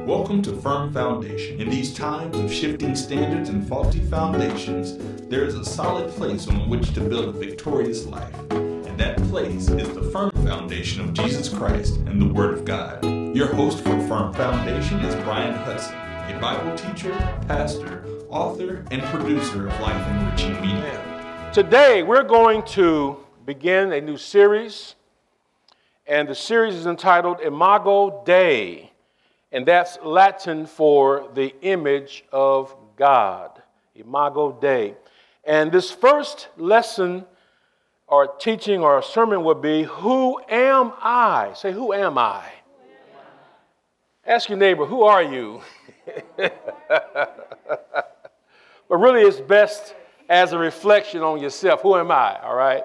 Welcome to Firm Foundation. In these times of shifting standards and faulty foundations, there is a solid place on which to build a victorious life. And that place is the firm foundation of Jesus Christ and the Word of God. Your host for Firm Foundation is Brian Hudson, a Bible teacher, pastor, author, and producer of Life Enriching Media. Today, we're going to begin a new series, and the series is entitled Imago Dei. And that's Latin for the image of God, Imago Dei. And this first lesson or teaching or sermon would be, who am I? Say, who am I? Ask your neighbor, who are you? But really it's best as a reflection on yourself. Who am I? All right?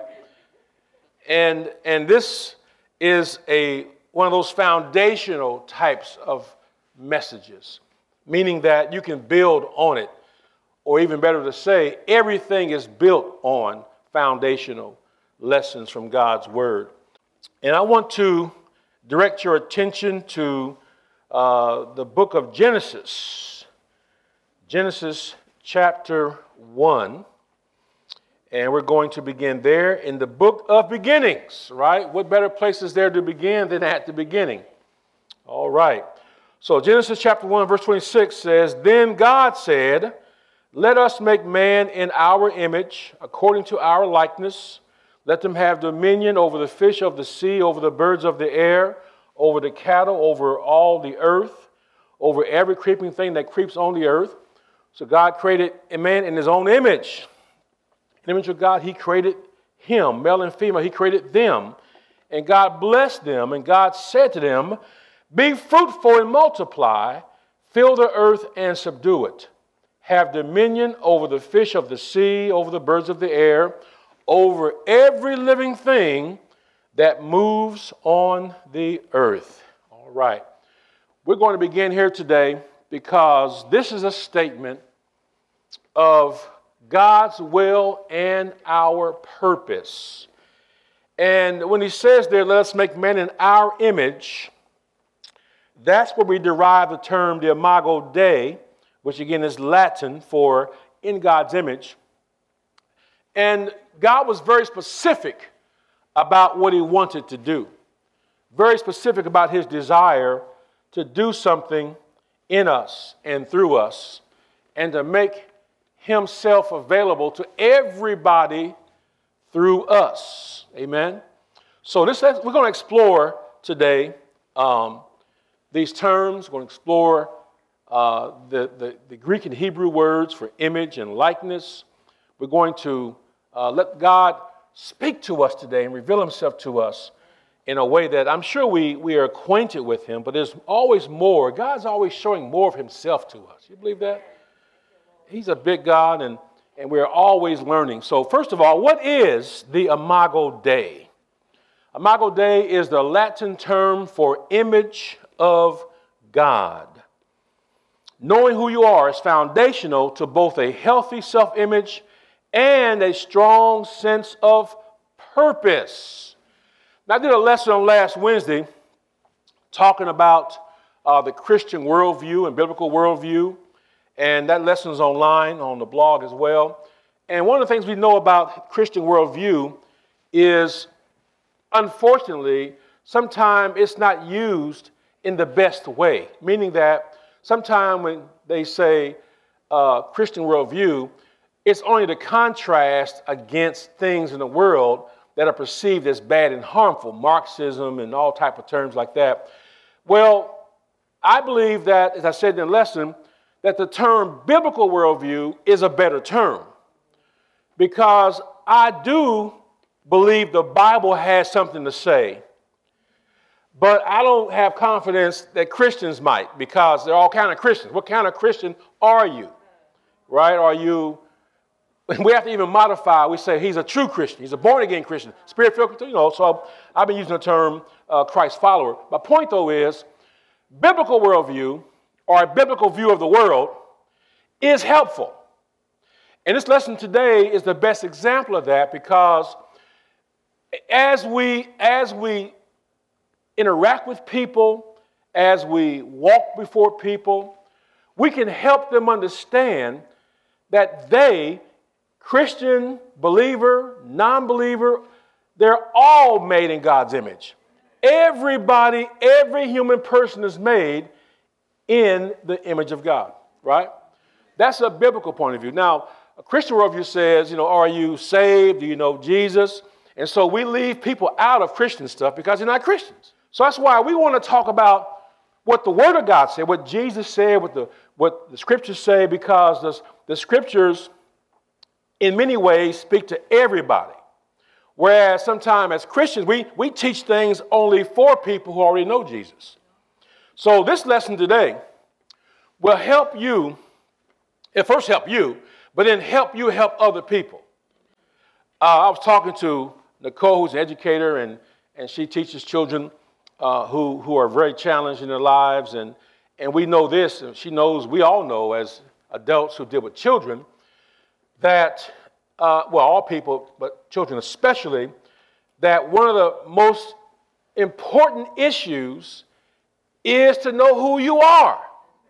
And this is one of those foundational types of messages, meaning that you can build on it, or even better to say, everything is built on foundational lessons from God's Word. And I want to direct your attention to the book of Genesis, Genesis chapter 1, and we're going to begin there in the book of beginnings, right? What better place is there to begin than at the beginning? All right. So Genesis chapter 1, verse 26 says, Then God said, Let us make man in our image, according to our likeness. Let them have dominion over the fish of the sea, over the birds of the air, over the cattle, over all the earth, over every creeping thing that creeps on the earth. So God created a man in his own image. In the image of God, he created him, male and female. He created them. And God blessed them, and God said to them, Be fruitful and multiply, fill the earth and subdue it. Have dominion over the fish of the sea, over the birds of the air, over every living thing that moves on the earth. All right. We're going to begin here today because this is a statement of God's will and our purpose. And when he says there, let us make man in our image, that's where we derive the term the Imago Dei, which again is Latin for in God's image. And God was very specific about what he wanted to do. Very specific about his desire to do something in us and through us and to make himself available to everybody through us. Amen? So we're going to explore today these terms. We're going to explore the Greek and Hebrew words for image and likeness. We're going to let God speak to us today and reveal himself to us in a way that I'm sure we are acquainted with him, but there's always more. God's always showing more of himself to us. You believe that? He's a big God, and we're always learning. So first of all, what is the Imago Dei? Imago Dei is the Latin term for image of God. Knowing who you are is foundational to both a healthy self-image and a strong sense of purpose. Now, I did a lesson on last Wednesday talking about the Christian worldview and biblical worldview, and that lesson is online on the blog as well. And one of the things we know about Christian worldview is, unfortunately, sometimes it's not used in the best way, meaning that sometimes when they say Christian worldview, it's only the contrast against things in the world that are perceived as bad and harmful, Marxism and all type of terms like that. Well, I believe that, as I said in the lesson, that the term biblical worldview is a better term because I do believe the Bible has something to say. But I don't have confidence that Christians might, because they're all kind of Christians. What kind of Christian are you? Right? Are you, we have to even modify, we say he's a true Christian. He's a born-again Christian. Spirit-filled Christian, so I've been using the term Christ follower. My point, though, is biblical worldview, or a biblical view of the world, is helpful. And this lesson today is the best example of that, because as we interact with people, as we walk before people, we can help them understand that they, Christian, believer, non-believer, they're all made in God's image. Everybody, every human person is made in the image of God, right? That's a biblical point of view. Now, a Christian worldview says, are you saved? Do you know Jesus? And so we leave people out of Christian stuff because they're not Christians. So that's why we want to talk about what the Word of God said, what Jesus said, what the Scriptures say, because the Scriptures, in many ways, speak to everybody. Whereas sometimes as Christians, we teach things only for people who already know Jesus. So this lesson today will help you, first help you, but then help you help other people. I was talking to Nicole, who's an educator, and she teaches children who are very challenged in their lives. And we know this, and she knows, we all know as adults who deal with children, that, all people, but children especially, that one of the most important issues is to know who you are.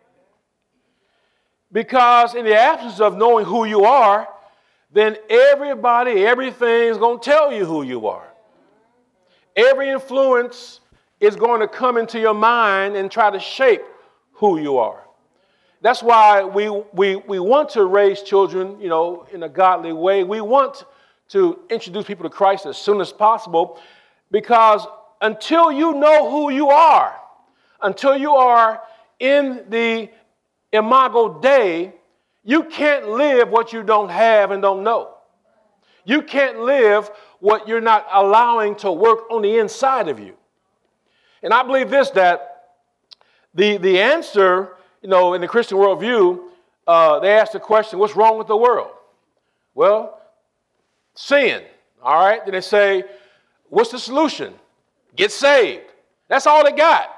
Because in the absence of knowing who you are, then everybody, everything's going to tell you who you are. Every influence is going to come into your mind and try to shape who you are. That's why we want to raise children, in a godly way. We want to introduce people to Christ as soon as possible, because until you know who you are, until you are in the Imago Dei, you can't live what you don't have and don't know. You can't live what you're not allowing to work on the inside of you. And I believe this, that the answer, in the Christian worldview, they ask the question, what's wrong with the world? Well, sin. All right. Then they say, what's the solution? Get saved. That's all they got.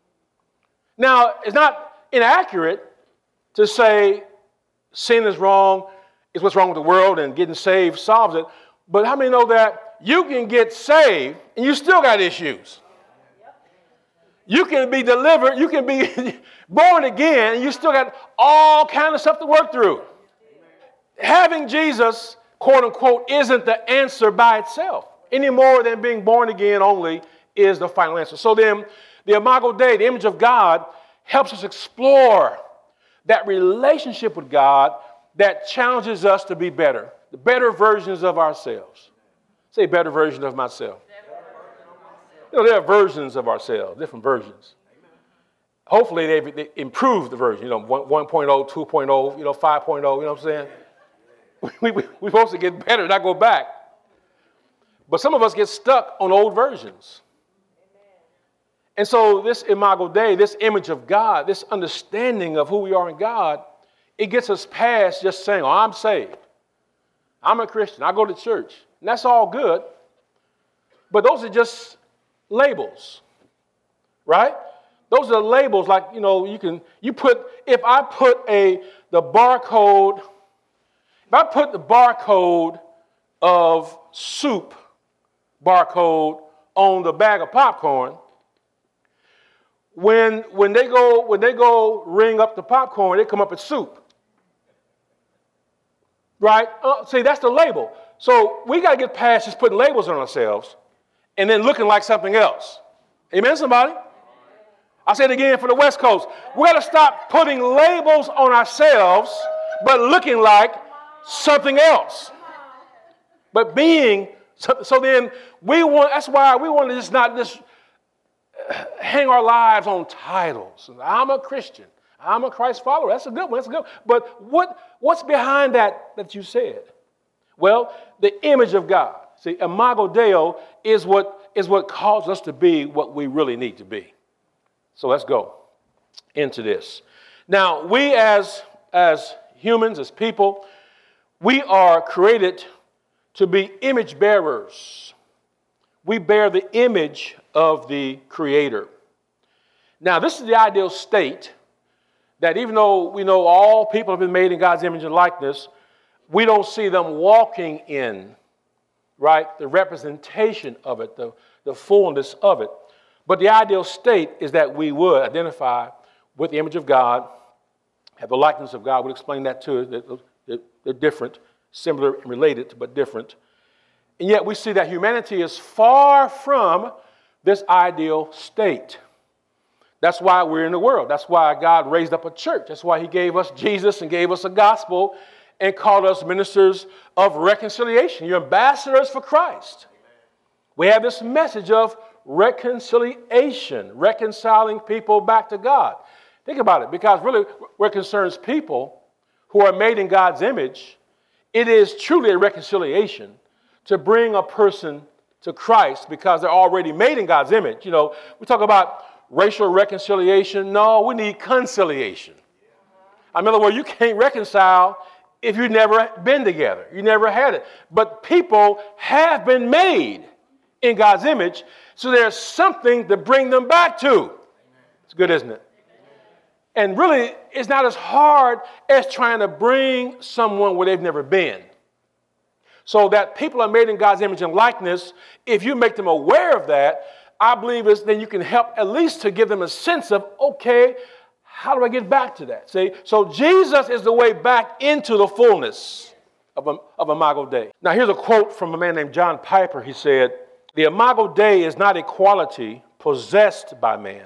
Now, it's not inaccurate to say sin is wrong, it's what's wrong with the world, and getting saved solves it. But how many know that you can get saved and you still got issues? You can be delivered, you can be born again, and you still got all kind of stuff to work through. Having Jesus, quote unquote, isn't the answer by itself, any more than being born again only is the final answer. So then, the Imago Dei, the image of God, helps us explore that relationship with God that challenges us to be better, the better versions of ourselves. Say, better version of myself. There are versions of ourselves, different versions. Hopefully they improve the version, 1.0, 2.0, 5.0, you know what I'm saying? We're supposed to get better, not go back. But some of us get stuck on old versions. And so this Imago Dei, this image of God, this understanding of who we are in God, it gets us past just saying, I'm saved. I'm a Christian. I go to church. And that's all good. But those are just labels, right? Those are labels like, if I put the barcode of soup barcode on the bag of popcorn, when they go ring up the popcorn, they come up as soup. Right? See, that's the label. So we got to get past just putting labels on ourselves and then looking like something else. Amen, somebody? I'll say it again for the West Coast. We got to stop putting labels on ourselves, but looking like something else. But being, so then that's why we want to just not just hang our lives on titles. I'm a Christian. I'm a Christ follower. That's a good one. That's a good one. But what's behind that you said? Well, the image of God. See, Imago Dei is what calls us to be what we really need to be. So let's go into this. Now, we as humans, as people, we are created to be image bearers. We bear the image of the Creator. Now, this is the ideal state that even though we know all people have been made in God's image and likeness, we don't see them walking in, right, the representation of it, the fullness of it. But the ideal state is that we would identify with the image of God, have the likeness of God. We'll explain that too. They're different, similar and related, but different. And yet we see that humanity is far from this ideal state. That's why we're in the world. That's why God raised up a church. That's why he gave us Jesus and gave us a gospel and called us ministers of reconciliation. You're ambassadors for Christ. We have this message of reconciliation, reconciling people back to God. Think about it, because really where it concerns people who are made in God's image, it is truly a reconciliation to bring a person to Christ because they're already made in God's image. You know, we talk about racial reconciliation. No, we need conciliation. In other words, you can't reconcile if you've never been together. You never had it. But people have been made in God's image, so there's something to bring them back to. It's good, isn't it? And really, it's not as hard as trying to bring someone where they've never been. So that people are made in God's image and likeness, if you make them aware of that, I believe then you can help at least to give them a sense of, okay, how do I get back to that? See, so Jesus is the way back into the fullness of Imago Dei. Now, here's a quote from a man named John Piper. He said, "The Imago Dei is not a quality possessed by man.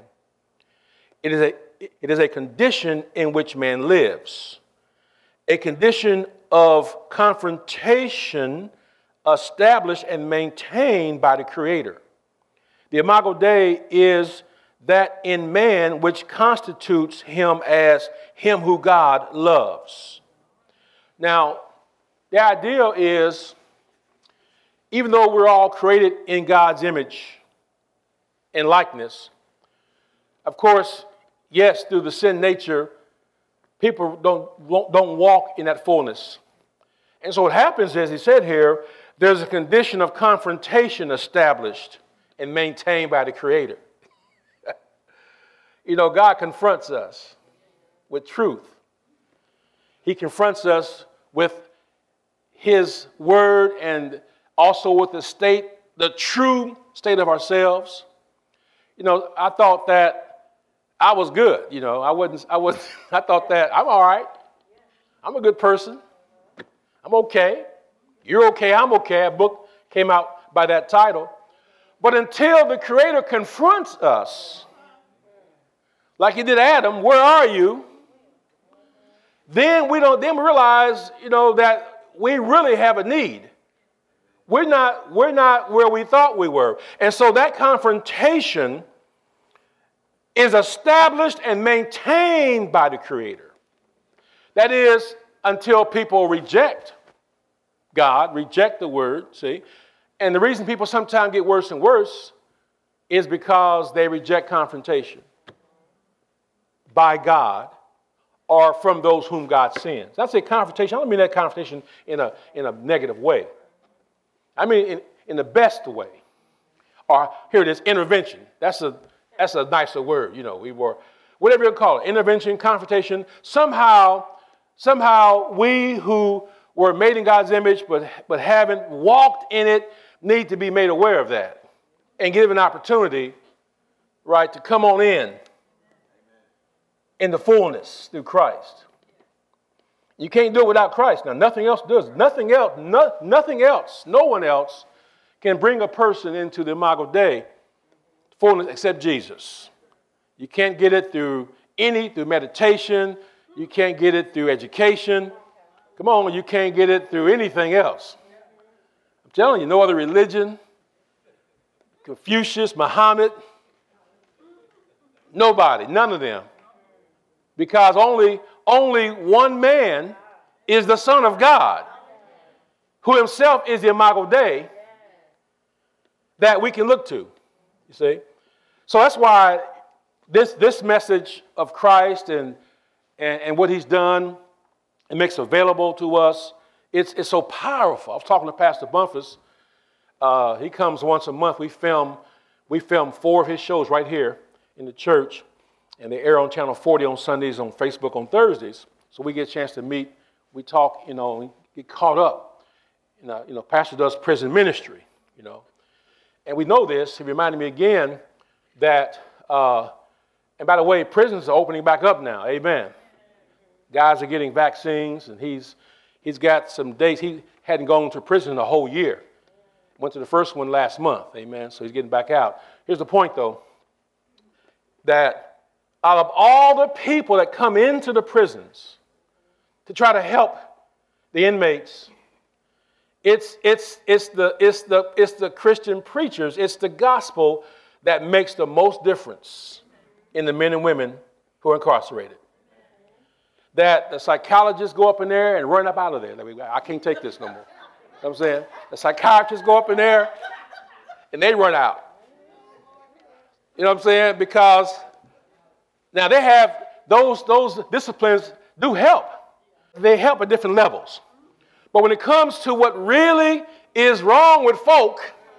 It is a condition in which man lives, a condition of confrontation established and maintained by the Creator. The Imago Dei is that in man which constitutes him as him who God loves." Now, the idea is, even though we're all created in God's image and likeness, of course, yes, through the sin nature, people don't walk in that fullness. And so what happens is, he said here, there's a condition of confrontation established and maintained by the Creator. You know, God confronts us with truth. He confronts us with his word and also with the true state of ourselves. You know, I thought that I was good. You know, I thought that I'm all right. I'm a good person. I'm okay. You're okay. I'm okay. A book came out by that title. But until the Creator confronts us, like he did Adam, where are you? Then we realize, you know, that we really have a need. We're not where we thought we were. And so that confrontation is established and maintained by the Creator. That is, until people reject God, reject the word, see? And the reason people sometimes get worse and worse is because they reject confrontation by God or from those whom God sends. I say confrontation, I don't mean that confrontation in a negative way. I mean in the best way. Or here it is, intervention. That's a nicer word, you know. Whatever you call it, intervention, confrontation. Somehow we who were made in God's image but haven't walked in it need to be made aware of that and give an opportunity, right, to come on in the fullness through Christ. You can't do it without Christ. Now, nothing else does. Nothing else, no one else can bring a person into the Imago Dei fullness except Jesus. You can't get it through meditation. You can't get it through education. Come on, you can't get it through anything else. I'm telling you, no other religion, Confucius, Muhammad, nobody, none of them. Because only one man is the Son of God, who himself is the Imago Dei that we can look to, you see. So that's why this message of Christ and what he's done and makes available to us, it's so powerful. I was talking to Pastor Bumpus. He comes once a month. We film 4 of his shows right here in the church. And they air on Channel 40 on Sundays, on Facebook on Thursdays. So we get a chance to meet, we talk, you know, and get caught up. You know, Pastor does prison ministry, you know. And we know this. He reminded me again, that, and by the way, prisons are opening back up now. Amen. Guys are getting vaccines, and he's got some dates. He hadn't gone to prison a whole year. Went to the first one last month. Amen. So he's getting back out. Here's the point, though, that out of all the people that come into the prisons to try to help the inmates, it's the Christian preachers, it's the gospel that makes the most difference in the men and women who are incarcerated. That the psychologists go up in there and run up out of there. I can't take this no more. You know what I'm saying? The psychiatrists go up in there and they run out. You know what I'm saying? Because now they have those disciplines do help. They help at different levels. But when it comes to what really is wrong with folk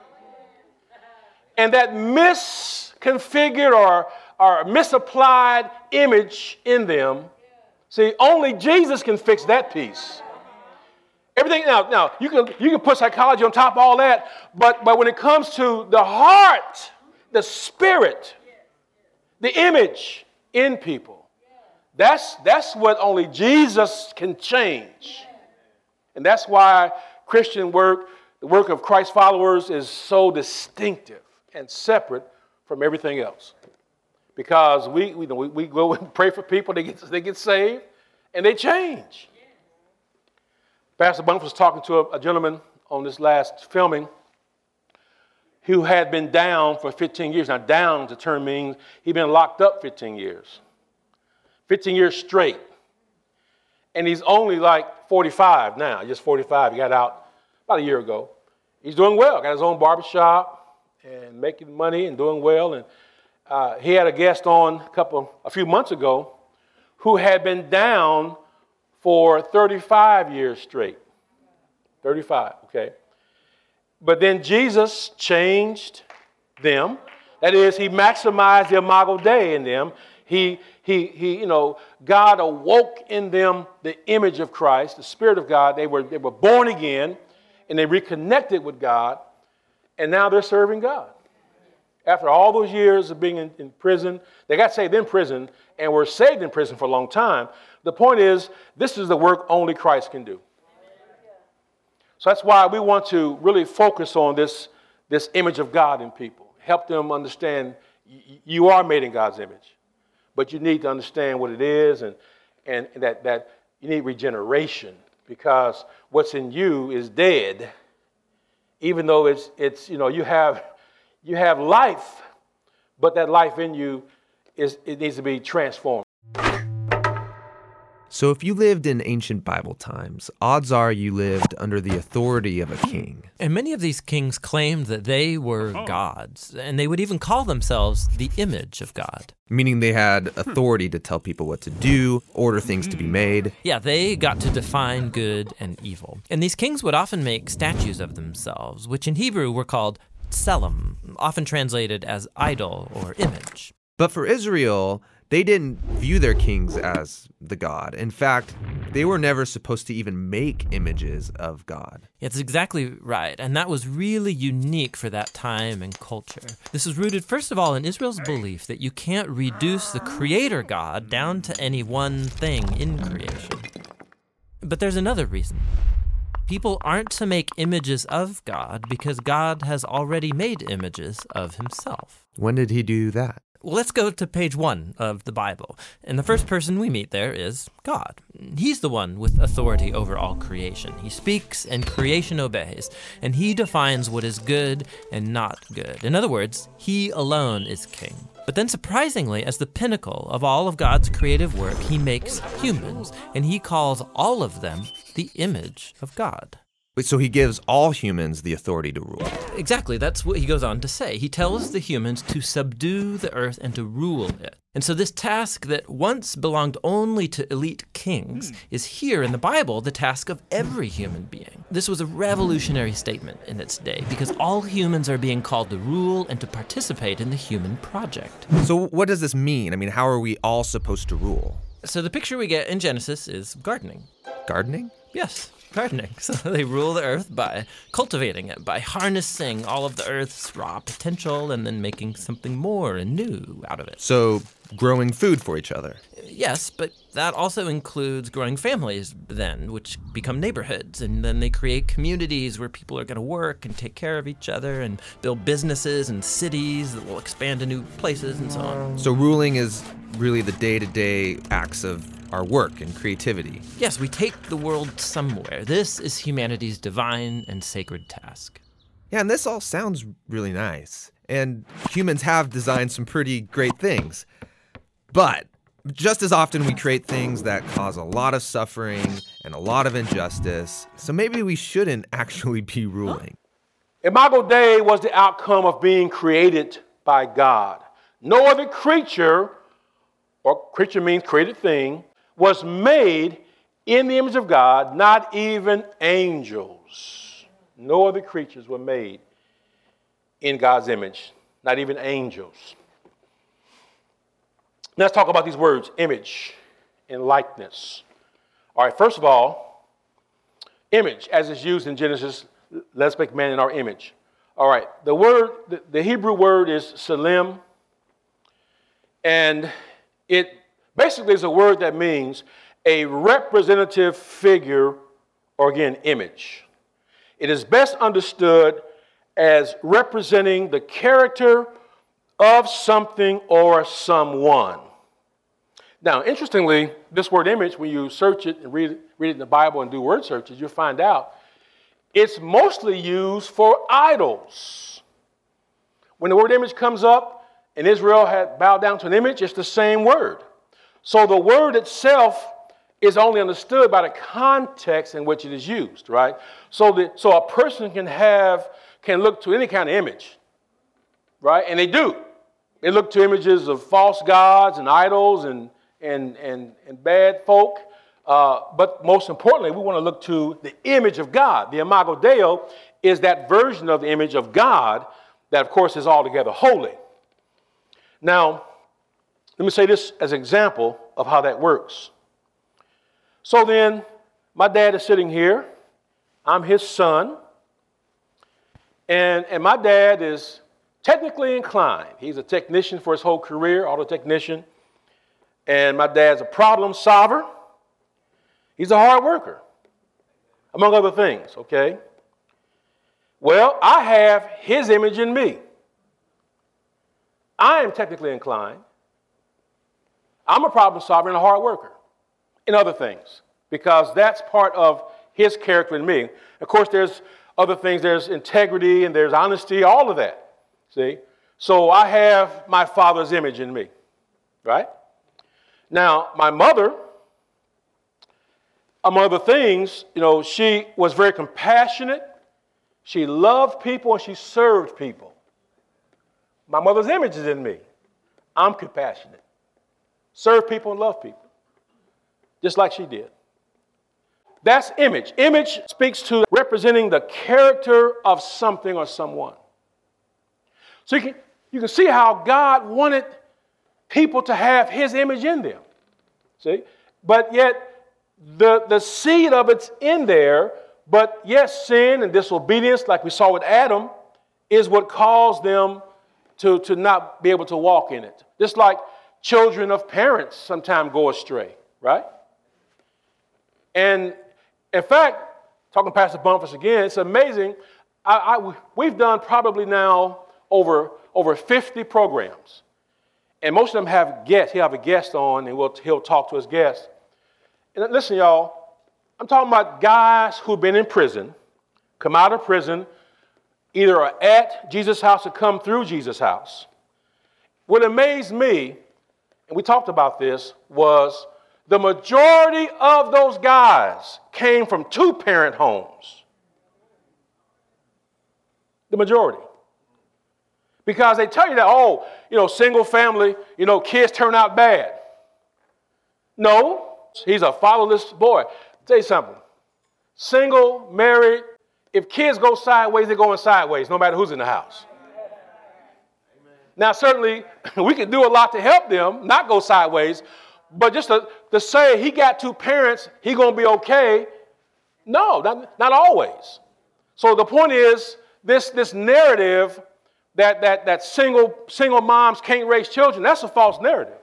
and that misconfigured or misapplied image in them, see, only Jesus can fix that piece. Everything now you can put psychology on top of all that, but when it comes to the heart, the spirit, the image in people, that's what only Jesus can change. And that's why Christian work, the work of Christ followers, is so distinctive and separate from everything else. Because we go and pray for people, they get saved, and they change. Pastor Bunk was talking to a gentleman on this last filming who had been down for 15 years. Now, down the term means he'd been locked up 15 years. 15 years straight. And he's only like 45 now, just 45. He got out about a year ago. He's doing well, got his own barbershop and making money and doing well. And he had a guest on a few months ago who had been down for 35 years straight. 35, okay. But then Jesus changed them. That is, he maximized the Imago Dei in them. He, God awoke in them the image of Christ, the Spirit of God. They were born again, and they reconnected with God, and now they're serving God. After all those years of being in prison, they got saved in prison and were saved in prison for a long time. The point is, this is the work only Christ can do. So that's why we want to really focus on this image of God in people. Help them understand you are made in God's image. But you need to understand what it is and that you need regeneration, because what's in you is dead, even though it's you have life, but that life in you it needs to be transformed. So if you lived in ancient Bible times, odds are you lived under the authority of a king. And many of these kings claimed that they were gods, and they would even call themselves the image of God. Meaning they had authority to tell people what to do, order things to be made. Yeah, they got to define good and evil. And these kings would often make statues of themselves, which in Hebrew were called tselem, often translated as idol or image. But for Israel, they didn't view their kings as the God. In fact, they were never supposed to even make images of God. That's exactly right, and that was really unique for that time and culture. This is rooted, first of all, in Israel's belief that you can't reduce the Creator God down to any one thing in creation. But there's another reason. People aren't to make images of God because God has already made images of himself. When did he do that? Well, let's go to page 1 of the Bible. And the first person we meet there is God. He's the one with authority over all creation. He speaks and creation obeys. And he defines what is good and not good. In other words, he alone is king. But then surprisingly, as the pinnacle of all of God's creative work, he makes humans. And he calls all of them the image of God. So he gives all humans the authority to rule. Exactly, that's what he goes on to say. He tells the humans to subdue the earth and to rule it. And so this task that once belonged only to elite kings is here in the Bible the task of every human being. This was a revolutionary statement in its day because all humans are being called to rule and to participate in the human project. So what does this mean? I mean, how are we all supposed to rule? So the picture we get in Genesis is gardening. Gardening? Yes. gardening. So they rule the earth by cultivating it, by harnessing all of the earth's raw potential and then making something more and new out of it. So growing food for each other. Yes, but that also includes growing families then, which become neighborhoods. And then they create communities where people are going to work and take care of each other and build businesses and cities that will expand to new places and so on. So ruling is really the day-to-day acts of our work and creativity. Yes, we take the world somewhere. This is humanity's divine and sacred task. Yeah, and this all sounds really nice. And humans have designed some pretty great things. But just as often we create things that cause a lot of suffering and a lot of injustice. So maybe we shouldn't actually be ruling. Imago Dei was the outcome of being created by God. No other creature, or creature means created thing, was made in the image of God, not even angels. No other creatures were made in God's image, not even angels. Now let's talk about these words, image and likeness. All right, first of all, image, as it's used in Genesis, let's make man in our image. All right, the Hebrew word is tselem, and it basically is a word that means a representative figure, or again, image. It is best understood as representing the character of something or someone. Now, interestingly, this word image, when you search it and read it in the Bible and do word searches, you'll find out it's mostly used for idols. When the word image comes up and Israel had bowed down to an image, it's the same word. So the word itself is only understood by the context in which it is used, right? So a person can look to any kind of image, right? And they do. They look to images of false gods and idols and bad folk. But most importantly, we want to look to the image of God. The Imago Dei is that version of the image of God that, of course, is altogether holy. Now, let me say this as an example of how that works. So then, my dad is sitting here. I'm his son. And my dad is technically inclined. He's a technician for his whole career, auto technician. And my dad's a problem solver. He's a hard worker, among other things, okay? Well, I have his image in me. I am technically inclined. I'm a problem solver and a hard worker in other things, because that's part of his character in me. Of course, there's other things. There's integrity and there's honesty, all of that, see? So I have my father's image in me, right? Now, my mother, among other things, she was very compassionate. She loved people and she served people. My mother's image is in me. I'm compassionate. Serve people and love people, just like she did. That's image. Image speaks to representing the character of something or someone. So you can see how God wanted people to have his image in them. See? But yet, the seed of it's in there, but yes, sin and disobedience, like we saw with Adam, is what caused them to not be able to walk in it. Just like children of parents sometimes go astray, right? And in fact, talking to Pastor Bumpus again, it's amazing. We've done probably now over 50 programs. And most of them have guests. He'll have a guest on, and he'll talk to his guests. And listen, y'all, I'm talking about guys who've been in prison, come out of prison, either are at Jesus' house or come through Jesus' house. What amazed me, and we talked about this, was the majority of those guys came from two-parent homes. The majority. Because they tell you that, single family, kids turn out bad. No, he's a fatherless boy. I'll tell you something. Single, married, if kids go sideways, they're going sideways, no matter who's in the house. Amen. Now, certainly, we can do a lot to help them not go sideways, but just to say he got two parents, he's going to be okay, No, not always. So the point is, this narrative that single moms can't raise children, that's a false narrative.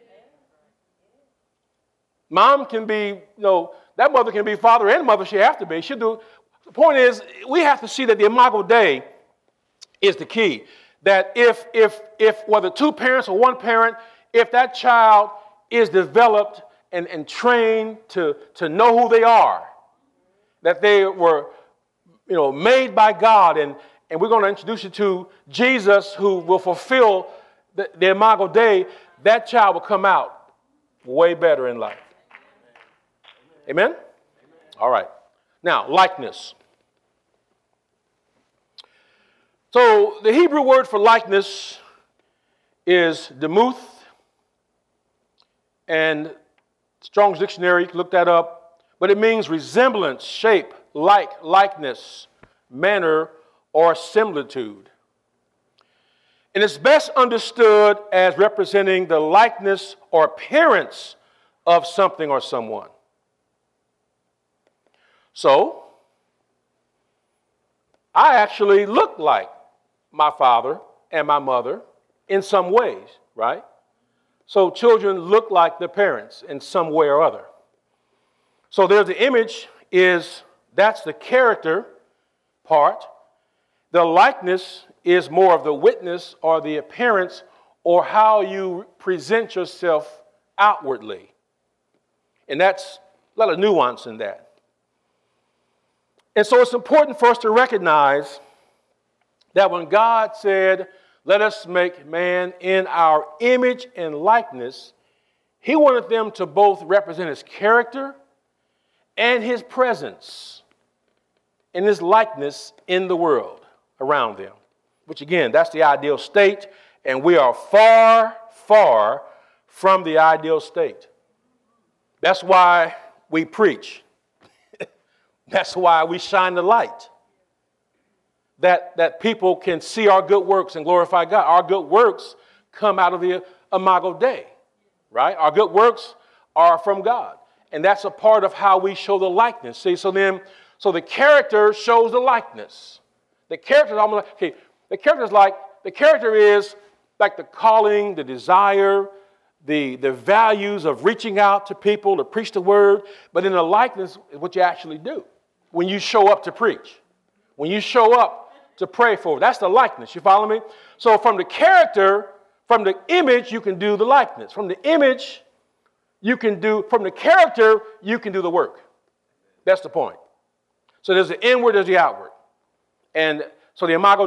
Mom can be, that mother can be father and mother. She have to be. She'll do. The point is, we have to see that the Imago Dei is the key. That if whether two parents or one parent, if that child is developed and trained to know who they are, that they were, made by God, and we're going to introduce you to Jesus, who will fulfill the Imago Dei, that child will come out way better in life. Amen? All right. Now, likeness. So the Hebrew word for likeness is demuth, and Strong's Dictionary, you can look that up, but it means resemblance, shape, likeness, manner, or similitude. And it's best understood as representing the likeness or appearance of something or someone. So, I actually look like my father and my mother in some ways, right? So children look like their parents in some way or other. So there's the image that's the character part. The likeness is more of the witness or the appearance or how you present yourself outwardly. And that's a lot of nuance in that. And so it's important for us to recognize that when God said, let us make man in our image and likeness, he wanted them to both represent his character and his presence and his likeness in the world around them. Which again, that's the ideal state, and we are far, far from the ideal state. That's why we preach. That's why we shine the light. That people can see our good works and glorify God. Our good works come out of the Imago Dei, right? Our good works are from God. And that's a part of how we show the likeness. See, so the character shows the likeness. The character is like the calling, the desire, the values of reaching out to people to preach the word. But in the likeness is what you actually do. When you show up to preach, when you show up to pray for, that's the likeness. You follow me? So from the character, from the image, you can do the likeness. From the image, from the character, you can do the work. That's the point. So there's the inward, there's the outward. And so the Imago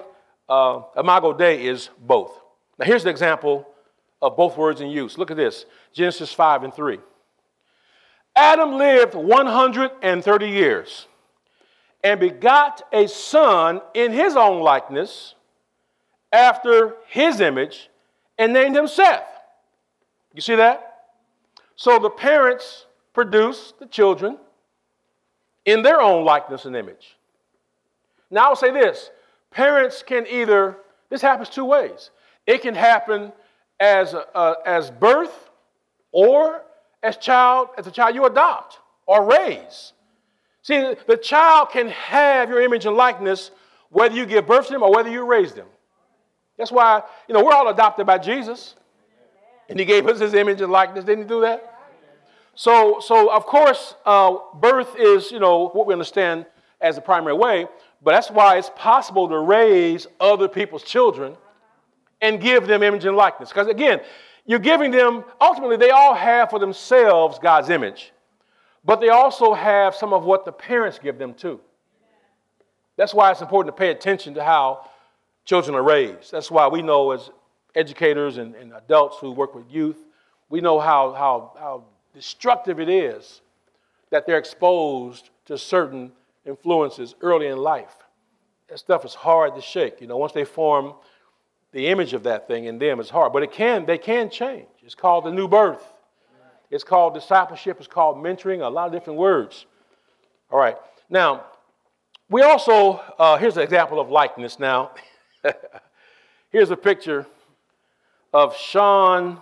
Dei is both. Now here's the example of both words in use. Look at this, Genesis 5:3. Adam lived 130 years and begot a son in his own likeness after his image and named him Seth. You see that? So the parents produce the children in their own likeness and image. Now I'll say this. Parents can this happens two ways. It can happen as birth or as a child you adopt or raise. See, the child can have your image and likeness whether you give birth to them or whether you raise them. That's why, we're all adopted by Jesus. And he gave us his image and likeness. Didn't he do that? So of course, birth is, what we understand as the primary way. But that's why it's possible to raise other people's children and give them image and likeness. Because again, you're giving them, ultimately, they all have for themselves God's image. But they also have some of what the parents give them too. That's why it's important to pay attention to how children are raised. That's why we know as educators and adults who work with youth, we know how destructive it is that they're exposed to certain influences early in life. That stuff is hard to shake. Once they form the image of that thing in them, it's hard. But they can change. It's called the new birth. It's called discipleship. It's called mentoring, a lot of different words. All right. Now, we also, here's an example of likeness now. Here's a picture of Sean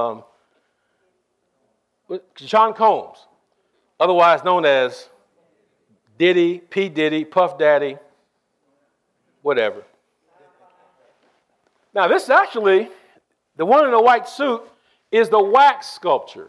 Combs, otherwise known as Diddy, P. Diddy, Puff Daddy, whatever. Now, this is actually, the one in the white suit is the wax sculpture.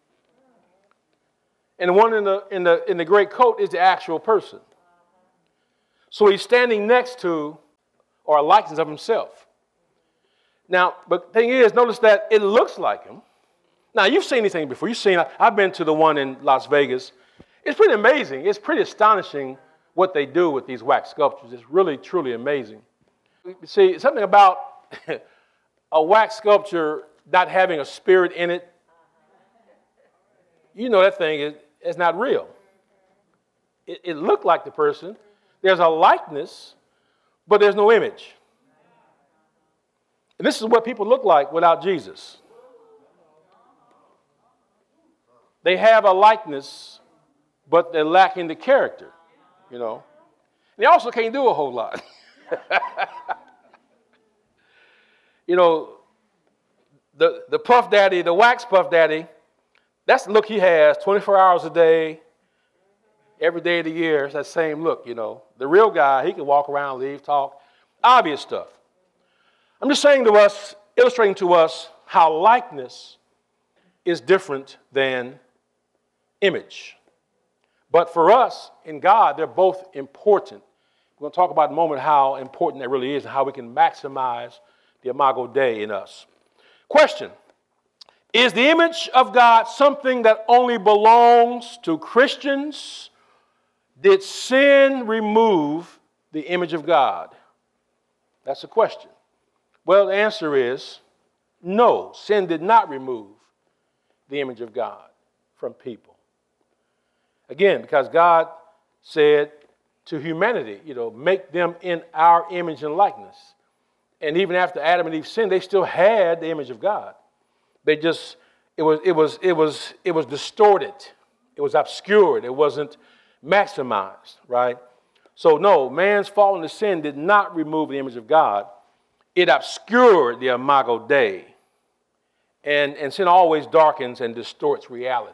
And the one in the gray coat is the actual person. So he's standing next to, or a likeness of himself. Now, but the thing is, notice that it looks like him. Now, you've seen these things before. I've been to the one in Las Vegas. It's pretty amazing. It's pretty astonishing what they do with these wax sculptures. It's really, truly amazing. See, something about a wax sculpture not having a spirit in it, you know that thing is not real. It looked like the person. There's a likeness, but there's no image. And this is what people look like without Jesus. They have a likeness, but they're lacking the character, you know. And they also can't do a whole lot. You know, the Puff Daddy, the wax Puff Daddy, that's the look he has 24 hours a day, every day of the year. It's that same look, you know. The real guy, he can walk around, leave, talk, obvious stuff. I'm just saying to us, illustrating to us how likeness is different than image. But for us, in God, they're both important. We're going to talk about in a moment how important that really is and how we can maximize the Imago Dei in us. Question: is the image of God something that only belongs to Christians? Did sin remove the image of God? That's the question. Well, the answer is no. Sin did not remove the image of God from people. Again, because God said to humanity, you know, make them in our image and likeness. And even after Adam and Eve sinned, they still had the image of God. They just, it was distorted. It was obscured. It wasn't maximized, right? So no, man's fall into sin did not remove the image of God. It obscured the Imago Dei. And sin always darkens and distorts reality.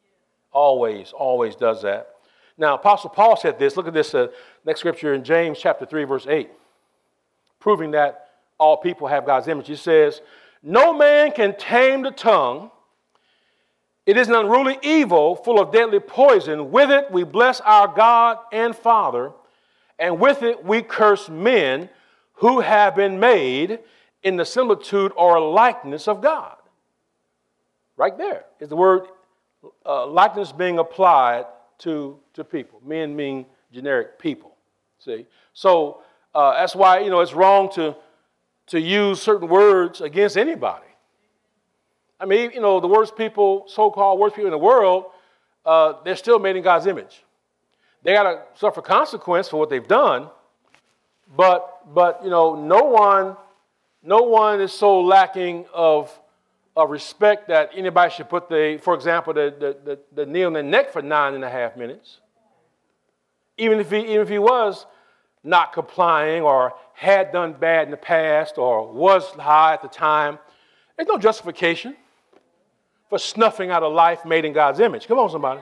Always does that. Now, Apostle Paul said this. Look at this next scripture in James chapter 3, verse 8. Proving that all people have God's image. He says, no man can tame the tongue. It is an unruly evil, full of deadly poison. With it we bless our God and Father, and with it we curse men who have been made in the similitude or likeness of God. Right there is the word likeness being applied to people. Men mean generic people. See? So that's why, you know, it's wrong to use certain words against anybody. I mean, you know, the worst people, so-called worst people in the world, they're still made in God's image. They got to suffer consequence for what they've done, but you know, no one is so lacking of respect that anybody should put for example, the knee on the neck for 9.5 minutes. Even if he was not complying or had done bad in the past or was high at the time, there's no justification for snuffing out a life made in God's image. Come on, somebody.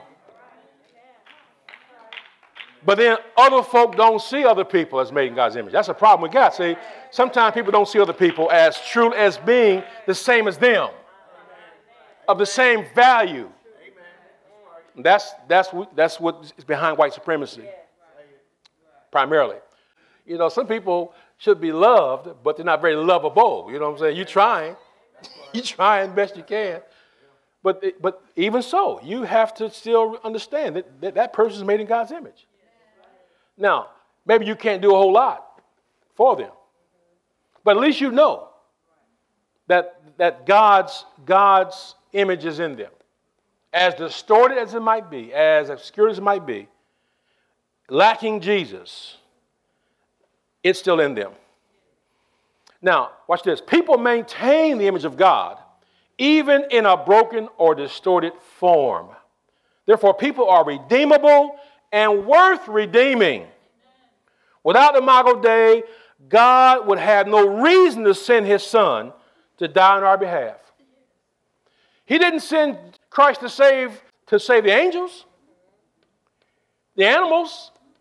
But then other folk don't see other people as made in God's image. That's a problem with God. See, sometimes people don't see other people as true as being the same as them, of the same value. That's what is behind white supremacy, primarily. You know, some people should be loved, but they're not very lovable. You know what I'm saying? You're trying. You're trying best you can. But even so, you have to still understand that person is made in God's image. Now, maybe you can't do a whole lot for them. But at least you know that God's image is in them. As distorted as it might be, as obscure as it might be, lacking Jesus, it's still in them. Now, watch this. People maintain the image of God even in a broken or distorted form. Therefore, people are redeemable and worth redeeming. Without the Imago Dei, God would have no reason to send his son to die on our behalf. He didn't send Christ to save the angels, the animals,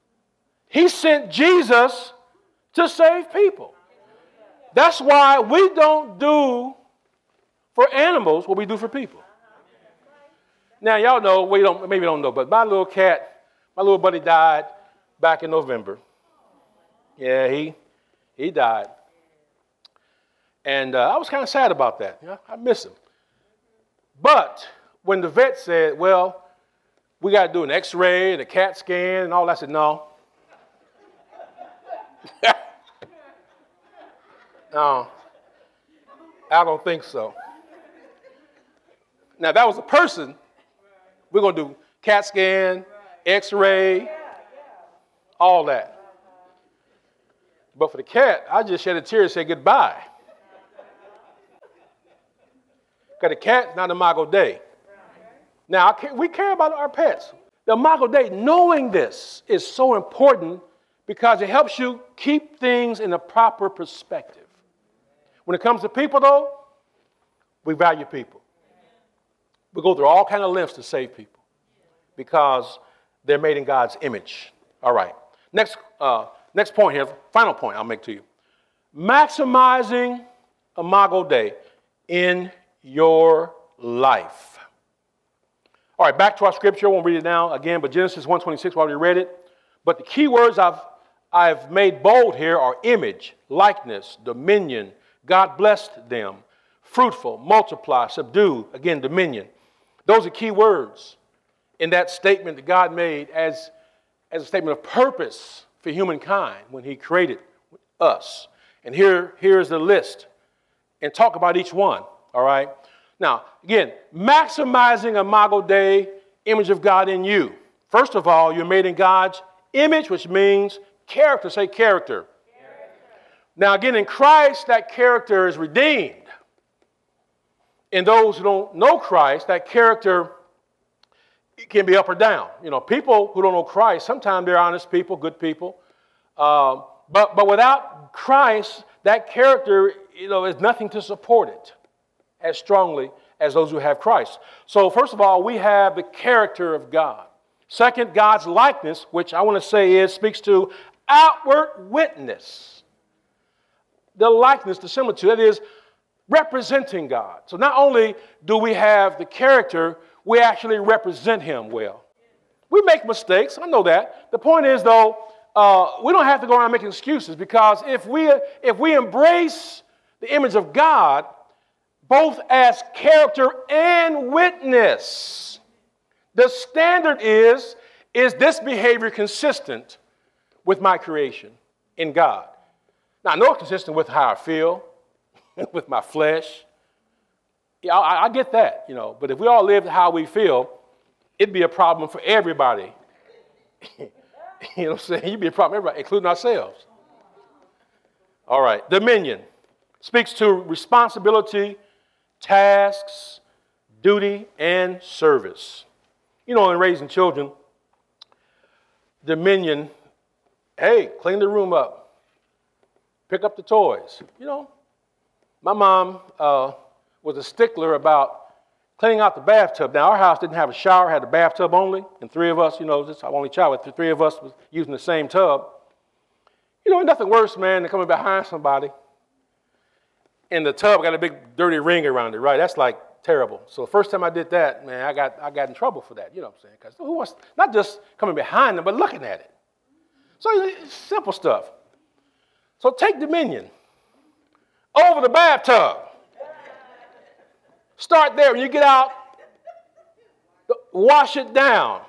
He sent Jesus to save people. That's why we don't do for animals what we do for people. Now, y'all know, maybe don't know, but my little cat, my little buddy died back in November. Yeah, he died. And I was kind of sad about that. You know, I miss him. But when the vet said, well, we got to do an x-ray and a CAT scan and all that, I said, no. No, I don't think so. Now, if that was a person, we're going to do CAT scan, x-ray, all that. But for the cat, I just shed a tear and said goodbye. Because the cat's not Imago Dei. Now, we care about our pets. The Imago Dei, knowing this is so important because it helps you keep things in a proper perspective. When it comes to people, though, we value people. We go through all kinds of lengths to save people because they're made in God's image. All right. Next point here, final point I'll make to you. Maximizing Imago Dei in your life. All right, back to our scripture. I won't read it now again, but Genesis 1:26, we already read it. But the key words I've made bold here are image, likeness, dominion. God blessed them. Fruitful, multiply, subdue. Again, dominion. Those are key words in that statement that God made as a statement of purpose for humankind when he created us. And here's the list. And talk about each one, all right? Now, again, maximizing Imago Dei, image of God in you. First of all, you're made in God's image, which means character. Say character. Now, again, in Christ, that character is redeemed. In those who don't know Christ, that character can be up or down. You know, people who don't know Christ, sometimes they're honest people, good people. But without Christ, that character, is nothing to support it as strongly as those who have Christ. So, first of all, we have the character of God. Second, God's likeness, which I want to say speaks to outward witness. The likeness, the similitude, that is representing God. So not only do we have the character, we actually represent him well. We make mistakes, I know that. The point is, though, we don't have to go around making excuses because if we embrace the image of God, both as character and witness, the standard is this behavior consistent with my creation in God? Now, I know it's consistent with how I feel, with my flesh. Yeah, I get that, but if we all lived how we feel, it'd be a problem for everybody. You know what I'm saying? It'd be a problem for everybody, including ourselves. All right, dominion speaks to responsibility, tasks, duty, and service. In raising children, dominion, hey, clean the room up. Pick up the toys. My mom was a stickler about cleaning out the bathtub. Now, our house didn't have a shower, had a bathtub only, and three of us, I'm only child, but three of us was using the same tub. Nothing worse, man, than coming behind somebody, and the tub got a big dirty ring around it, right? That's like terrible. So the first time I did that, man, I got in trouble for that, you know what I'm saying? Because who wants, not just coming behind them, but looking at it. So it's simple stuff. So take dominion over the bathtub. Start there. When you get out, wash it down.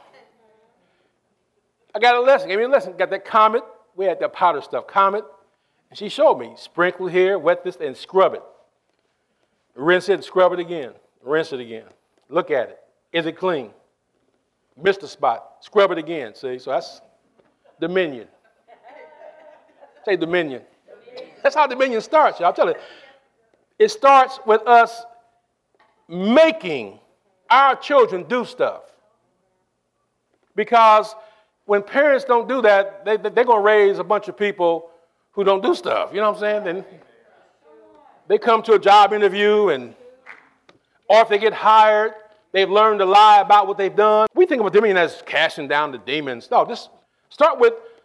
I got a lesson. Gave me a lesson. Got that Comet. We had that powder stuff, Comet. And she showed me. Sprinkle here, wet this, and scrub it. Rinse it, scrub it again. Rinse it again. Look at it. Is it clean? Missed a spot. Scrub it again. See? So that's dominion. Say dominion. That's how dominion starts, y'all. I'll tell you. It starts with us making our children do stuff. Because when parents don't do that, they're going to raise a bunch of people who don't do stuff. You know what I'm saying? Then they come to a job interview, or if they get hired, they've learned to lie about what they've done. We think of dominion as casting down the demons. No, just start with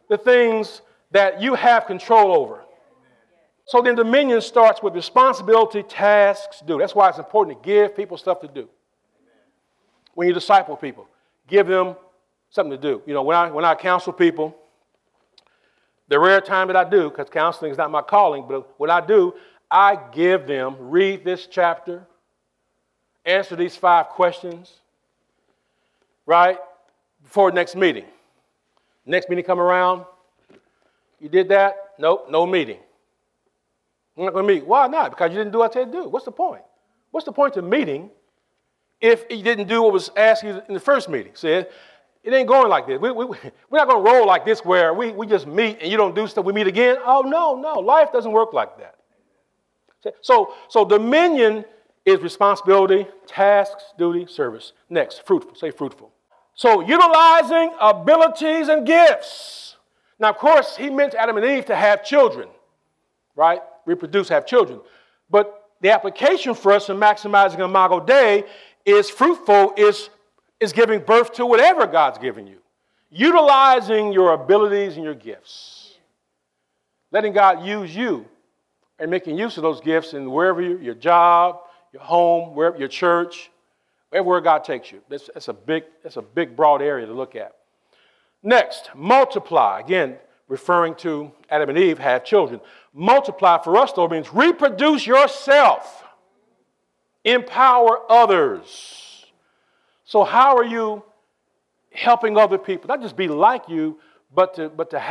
the things that you have control over. So then dominion starts with responsibility, tasks, do. That's why it's important to give people stuff to do. When you disciple people, give them something to do. You know, when I counsel people, the rare time that I do, because counseling is not my calling, but when I do, I give them, read this chapter, answer these 5 questions, right, before the next meeting. Next meeting come around, you did that? Nope, no meeting. I'm not going to meet. Why not? Because you didn't do what I said to do. What's the point? What's the point of meeting if you didn't do what was asked you in the first meeting? See, it ain't going like this. We're not going to roll like this where we just meet and you don't do stuff, we meet again. Oh, no. Life doesn't work like that. So dominion is responsibility, tasks, duty, service. Next, fruitful. Say fruitful. So utilizing abilities and gifts. Now, of course, he meant Adam and Eve to have children, right? Reproduce, have children. But the application for us in maximizing Imago Dei is fruitful, is giving birth to whatever God's given you. Utilizing your abilities and your gifts. Letting God use you and making use of those gifts in wherever your job, your home, wherever your church, everywhere God takes you. That's a big, broad area to look at. Next, multiply. Again, referring to Adam and Eve, have children. Multiply for us, though, means reproduce yourself. Empower others. So how are you helping other people? Not just be like you, but to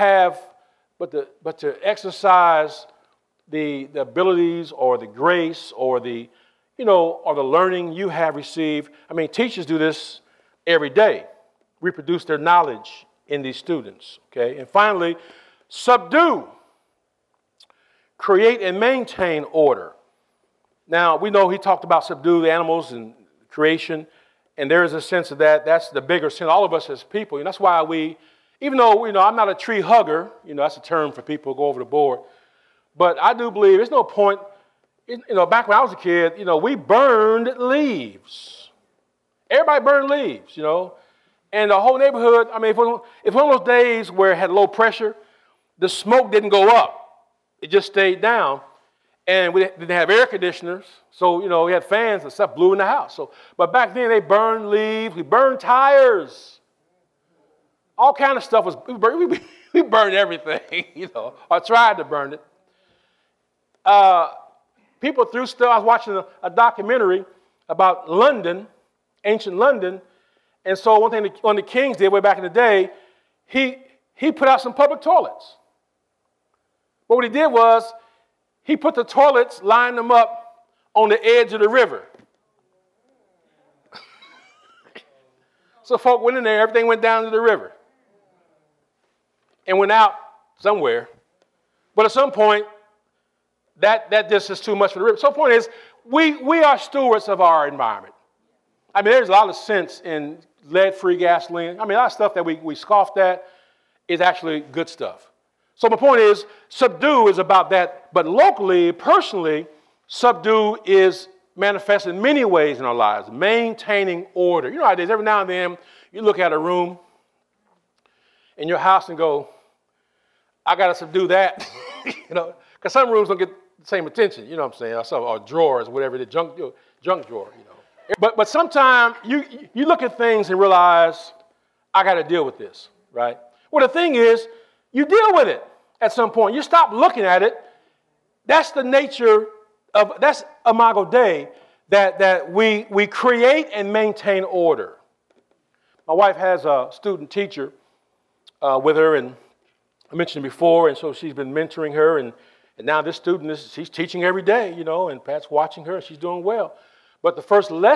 exercise the abilities or the grace or the learning you have received. I mean, teachers do this every day. Reproduce their knowledge in these students. Okay, and finally, subdue. Create and maintain order. Now, we know he talked about subdue the animals and creation, and there is a sense of that. That's the bigger sense. All of us as people, and that's why even though, I'm not a tree hugger, that's a term for people who go over the board, but I do believe there's no point, back when I was a kid, we burned leaves. Everybody burned leaves, and the whole neighborhood, I mean, if one of those days where it had low pressure, the smoke didn't go up. It just stayed down. And we didn't have air conditioners, so, we had fans and stuff blew in the house. But back then, they burned leaves. We burned tires. All kind of stuff we burned everything, or tried to burn it. People threw stuff. I was watching a documentary about London, ancient London, and so one thing one of the kings did way back in the day, he put out some public toilets. But what he did was, he put the toilets, lined them up on the edge of the river. So folk went in there, everything went down to the river. And went out somewhere. But at some point, that just is too much for the river. So the point is, we are stewards of our environment. I mean, there's a lot of sense in lead-free gasoline. I mean, a lot of stuff that we scoffed at is actually good stuff. So my point is, subdue is about that. But locally, personally, subdue is manifested in many ways in our lives. Maintaining order. You know how it is. Every now and then, you look at a room in your house and go, I got to subdue that. Because some rooms don't get the same attention. You know what I'm saying? Or drawers, whatever, the junk drawer. But sometimes you look at things and realize, I got to deal with this, right? Well, the thing is, you deal with it at some point. You stop looking at it. That's the nature that's Imago Dei, that we create and maintain order. My wife has a student teacher with her, and I mentioned before, and so she's been mentoring her, and now this student she's teaching every day, and Pat's watching her, and she's doing well. But one of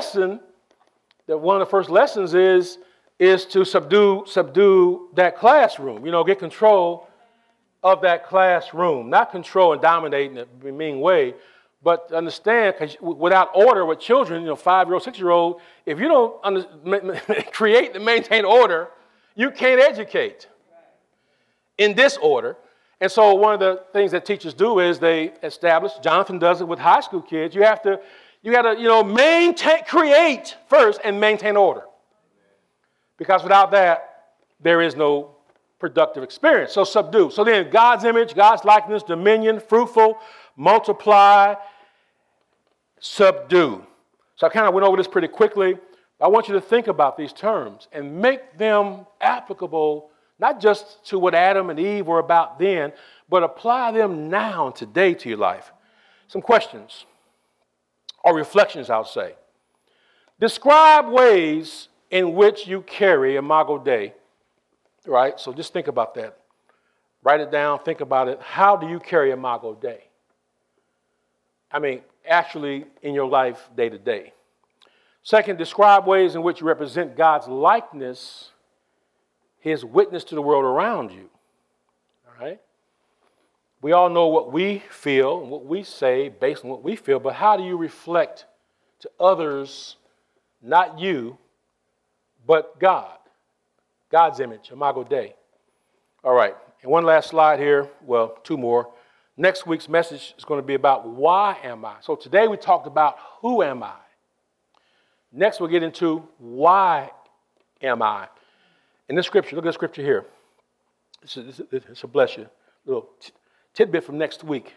the first lessons is to subdue that classroom, get control of that classroom. Not control and dominate in a mean way, but understand, because without order with children, 5-year-old, 6-year-old, if you don't create and maintain order, you can't educate in disorder. And so one of the things that teachers do is they establish, Jonathan does it with high school kids, you got to create first and maintain order. Because without that, there is no productive experience. So subdue. So then God's image, God's likeness, dominion, fruitful, multiply, subdue. So I kind of went over this pretty quickly. I want you to think about these terms and make them applicable, not just to what Adam and Eve were about then, but apply them now and today to your life. Some questions or reflections, I'll say. Describe ways in which you carry Imago Dei, right? So just think about that. Write it down, think about it. How do you carry Imago Dei? I mean, actually in your life day to day. Second, describe ways in which you represent God's likeness, his witness to the world around you. All right? We all know what we feel and what we say based on what we feel, but how do you reflect to others, not you, but God? God's image, Imago Dei. All right, and one last slide here. Well, two more. Next week's message is going to be about why am I? So today we talked about who am I? Next we'll get into why am I? In this scripture, look at the scripture here. This will bless you. A little tidbit from next week.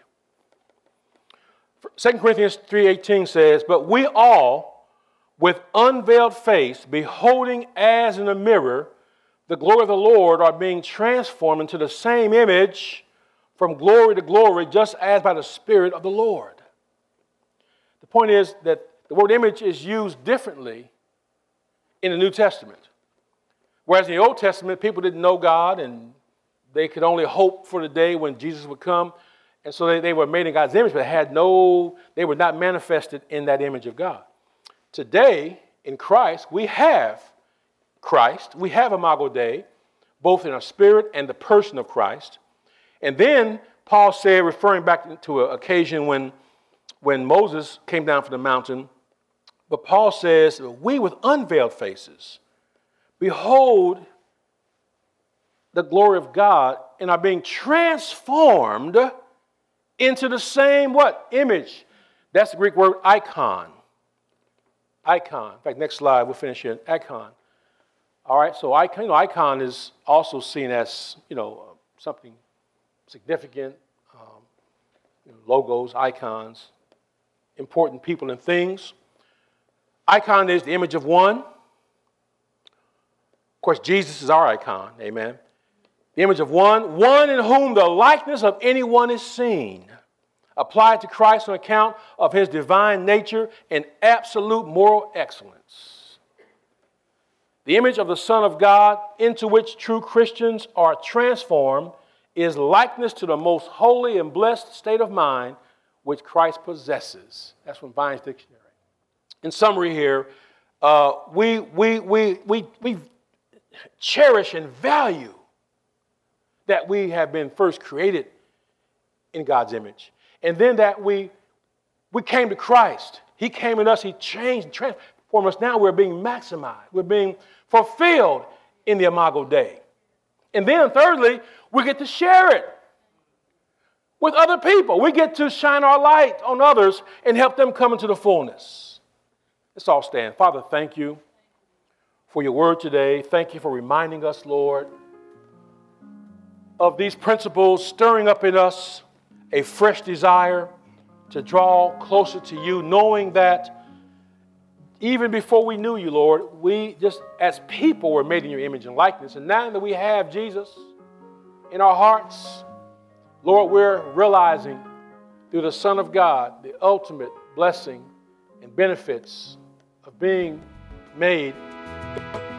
2 Corinthians 3:18 says, but we all, with unveiled face, beholding as in a mirror the glory of the Lord, are being transformed into the same image from glory to glory, just as by the Spirit of the Lord. The point is that the word image is used differently in the New Testament. Whereas in the Old Testament, people didn't know God and they could only hope for the day when Jesus would come. And so they were made in God's image, but they were not manifested in that image of God. Today, in Christ, we have Imago Dei, both in our spirit and the person of Christ. And then Paul said, referring back to an occasion when Moses came down from the mountain, but Paul says, we with unveiled faces behold the glory of God and are being transformed into the same what? Image. That's the Greek word icon. Icon. In fact, next slide, we'll finish here. Icon. All right, so icon is also seen as, something significant. Logos, icons, important people and things. Icon is the image of one. Of course, Jesus is our icon. Amen. The image of one in whom the likeness of anyone is seen, applied to Christ on account of his divine nature and absolute moral excellence. The image of the Son of God into which true Christians are transformed is likeness to the most holy and blessed state of mind which Christ possesses. That's from Vine's Dictionary. In summary here, we cherish and value that we have been first created in God's image. And then that we came to Christ. He came in us. He changed and transformed us. Now we're being maximized. We're being fulfilled in the Imago Dei. And then thirdly, we get to share it with other people. We get to shine our light on others and help them come into the fullness. Let's all stand. Father, thank you for your word today. Thank you for reminding us, Lord, of these principles, stirring up in us a fresh desire to draw closer to you, knowing that even before we knew you, Lord, we just as people were made in your image and likeness. And now that we have Jesus in our hearts, Lord, we're realizing through the Son of God the ultimate blessing and benefits of being made